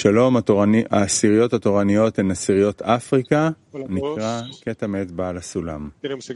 שלום, העשיריות התורניות הן עשיריות אפריקה, נקרא קטע מאת בעל הסולם.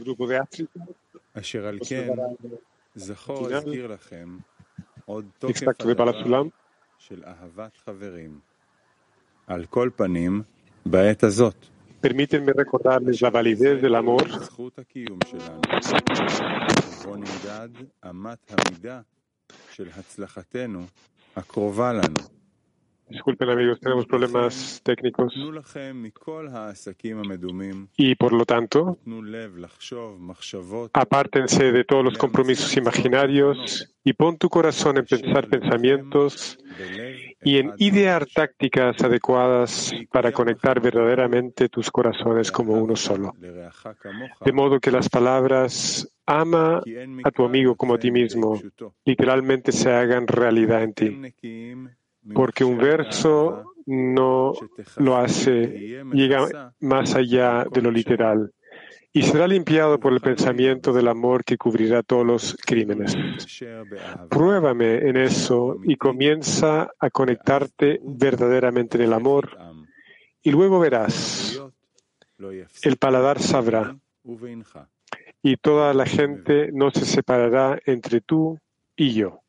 אשר על כן, זכור אזכיר לכם עוד תוקף הדבר של אהבת חברים. על כל פנים, בעת הזאת, Permítanme recordarles la validez del amor. זכות הקיום שלנו, ובו נמדד אמת המידה של הצלחתנו הקרובה לנו. Disculpen amigos, tenemos problemas técnicos. תנו לכם מכל העסקים המדומים, Y por lo tanto, תנו לב לחשוב מחשבות, apártense de todos los compromisos imaginarios y pon tu corazón en pensar pensamientos y en idear tácticas adecuadas para conectar verdaderamente tus corazones como uno solo. De modo que las palabras ama a tu amigo como a ti mismo literalmente se hagan realidad en ti. Porque un verso no lo hace, llega más allá de lo literal y será limpiado por el pensamiento del amor que cubrirá todos los crímenes. Pruébame en eso y comienza a conectarte verdaderamente en el amor y luego verás, el paladar sabrá y toda la gente no se separará entre tú y yo.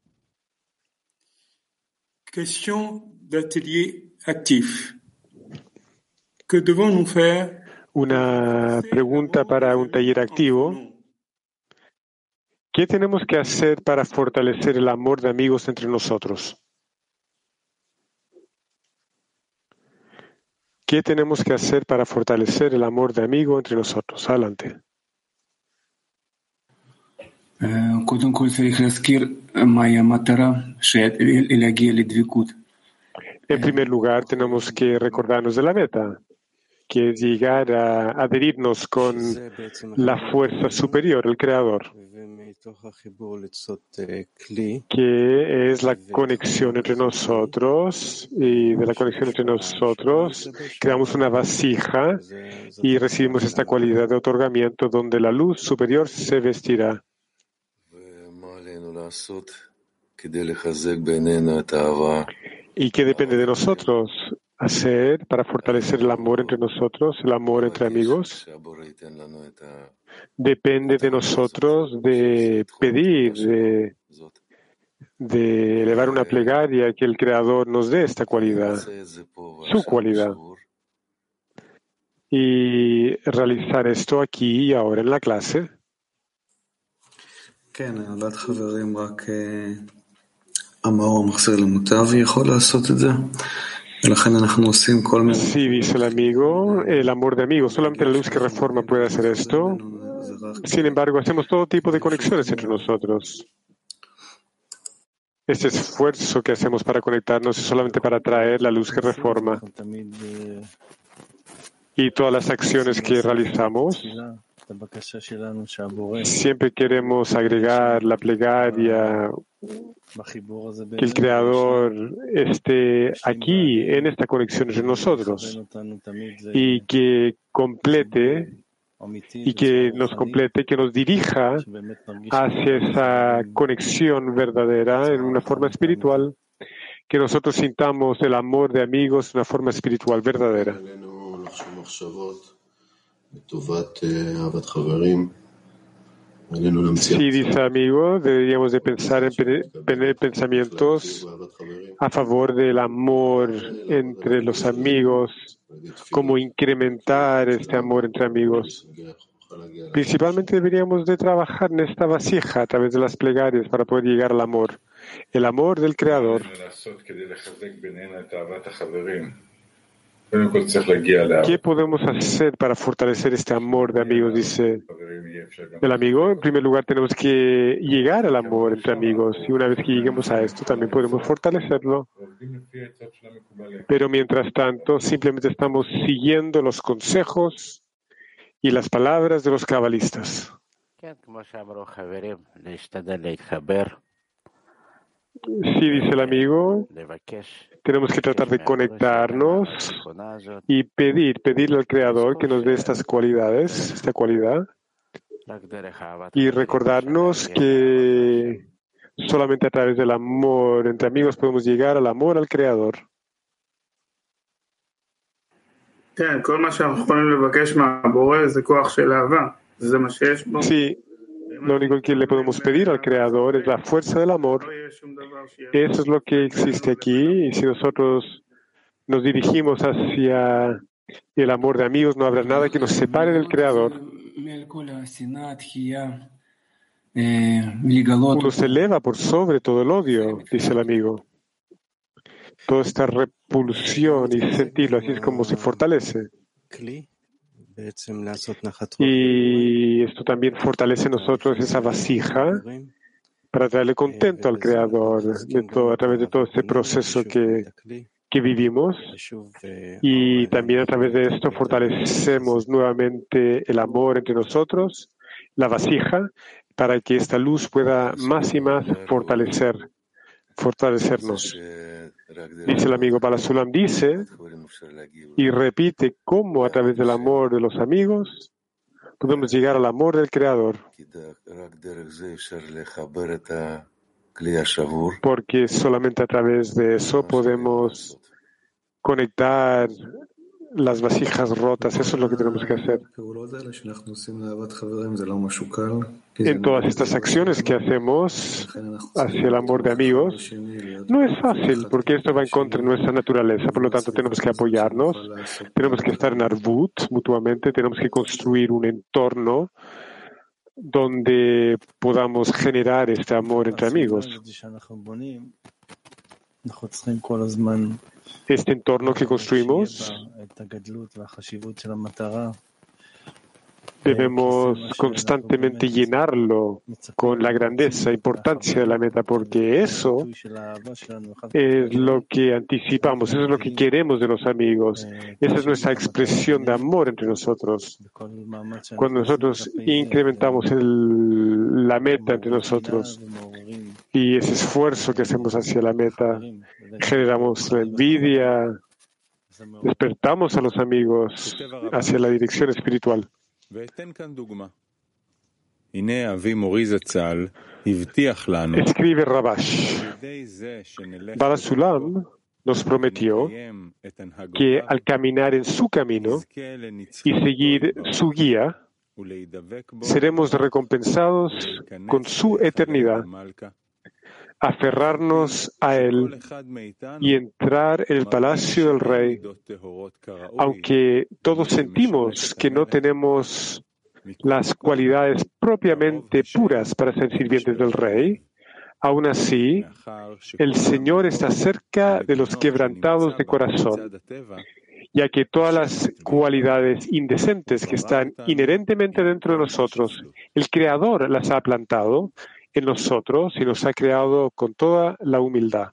Question d'atelier actif. Que devons-nous faire? Una pregunta para un taller activo. ¿Qué tenemos que hacer para fortalecer el amor de amigos entre nosotros? ¿Qué tenemos que hacer para fortalecer el amor de amigo entre nosotros? Adelante. קודם כל צריך להזכיר מהי המטרה להגיע לדבקות. En primer lugar, tenemos que recordarnos de la meta, que es llegar a adherirnos con la fuerza superior, el Creador, que es la conexión entre nosotros, y de la conexión entre nosotros creamos una vasija y recibimos esta cualidad de otorgamiento donde la luz superior se vestirá. ¿Y qué depende de nosotros hacer para fortalecer el amor entre nosotros, el amor entre amigos? Depende de nosotros de pedir, de elevar una plegaria que el Creador nos dé esta cualidad, su cualidad. Y realizar esto aquí y ahora en la clase. כן, אהבת חברים רק המאור המחזיר למוטב יכול לעשות את זה, ולכן אנחנו עושים כל מיני... Sí, dice el amigo, el amor de amigo, solamente la luz que reforma puede hacer esto. Sin embargo, hacemos todo tipo de conexiones entre nosotros. Este esfuerzo que hacemos para conectarnos es solamente para traer la luz que reforma. Y todas las acciones que realizamos, siempre queremos agregar la plegaria, que el Creador esté aquí, en esta conexión entre nosotros, y que complete, y que nos complete, que nos dirija hacia esa conexión verdadera en una forma espiritual, que nosotros sintamos el amor de amigos de una forma espiritual verdadera. Sí, dice amigo, deberíamos de pensar en tener pensamientos a favor del amor entre los amigos, cómo incrementar este amor entre amigos. Principalmente deberíamos de trabajar en esta vasija a través de las plegarias para poder llegar al amor, el amor del Creador. ¿Qué podemos hacer para fortalecer este amor de amigos? Dice el amigo. En primer lugar, tenemos que llegar al amor entre amigos. Y una vez que lleguemos a esto, también podemos fortalecerlo. Pero mientras tanto, simplemente estamos siguiendo los consejos y las palabras de los cabalistas. Sí, dice el amigo, tenemos que tratar de conectarnos y pedirle al Creador que nos dé estas cualidades, esta cualidad, y recordarnos que solamente a través del amor entre amigos podemos llegar al amor al Creador. Sí, lo único que le podemos pedir al Creador es la fuerza del amor. Eso es lo que existe aquí. Y si nosotros nos dirigimos hacia el amor de amigos, no habrá nada que nos separe del Creador. Uno se eleva por sobre todo el odio, dice el amigo. Toda esta repulsión y sentirlo, así es como se fortalece. Y esto también fortalece en nosotros esa vasija para traerle contento al Creador a través de todo este proceso que vivimos. Y también a través de esto fortalecemos nuevamente el amor entre nosotros, la vasija, para que esta luz pueda más y más fortalecernos. Dice el amigo Balasulam, dice y repite cómo a través del amor de los amigos podemos llegar al amor del Creador. Porque solamente a través de eso podemos conectar las vasijas rotas. Eso es lo que tenemos que hacer. En todas estas acciones que hacemos hacia el amor de amigos, no es fácil, porque esto va en contra de nuestra naturaleza. Por lo tanto, tenemos que apoyarnos, tenemos que estar en arvut mutuamente, tenemos que construir un entorno donde podamos generar este amor entre amigos. Este entorno que construimos, debemos constantemente llenarlo con la grandeza e importancia de la meta, porque eso es lo que anticipamos, eso es lo que queremos de los amigos. Esa es nuestra expresión de amor entre nosotros. Cuando nosotros incrementamos la meta entre nosotros y ese esfuerzo que hacemos hacia la meta, generamos la envidia, despertamos a los amigos hacia la dirección espiritual. Escribe Rabash. Balasulam nos prometió que al caminar en su camino y seguir su guía, seremos recompensados con su eternidad. Aferrarnos a él y entrar en el palacio del rey, aunque todos sentimos que no tenemos las cualidades propiamente puras para ser sirvientes del rey, aún así, el Señor está cerca de los quebrantados de corazón, ya que todas las cualidades indecentes que están inherentemente dentro de nosotros, el Creador las ha plantado en nosotros y nos ha creado con toda la humildad.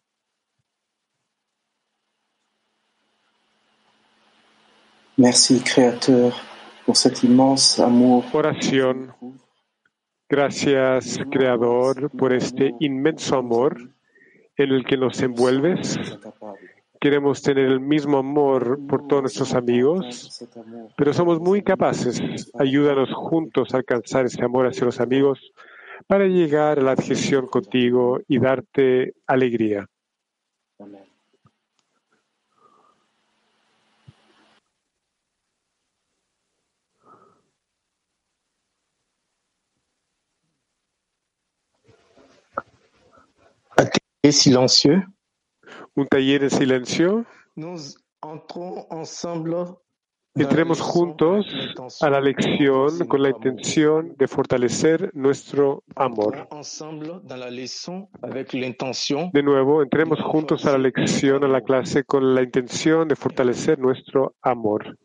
Merci, Créateur, por cet inmense amour. Oración. Gracias, Creador, por este inmenso amor en el que nos envuelves. Queremos tener el mismo amor por todos nuestros amigos, pero somos muy capaces. Ayúdanos juntos a alcanzar ese amor hacia los amigos para llegar a la adhesión contigo y darte alegría. Amén. Silencieux. Un taller en silencio. Entremos juntos a la lección con la intención de fortalecer nuestro amor. De nuevo, entremos juntos a la lección, a la clase, con la intención de fortalecer nuestro amor.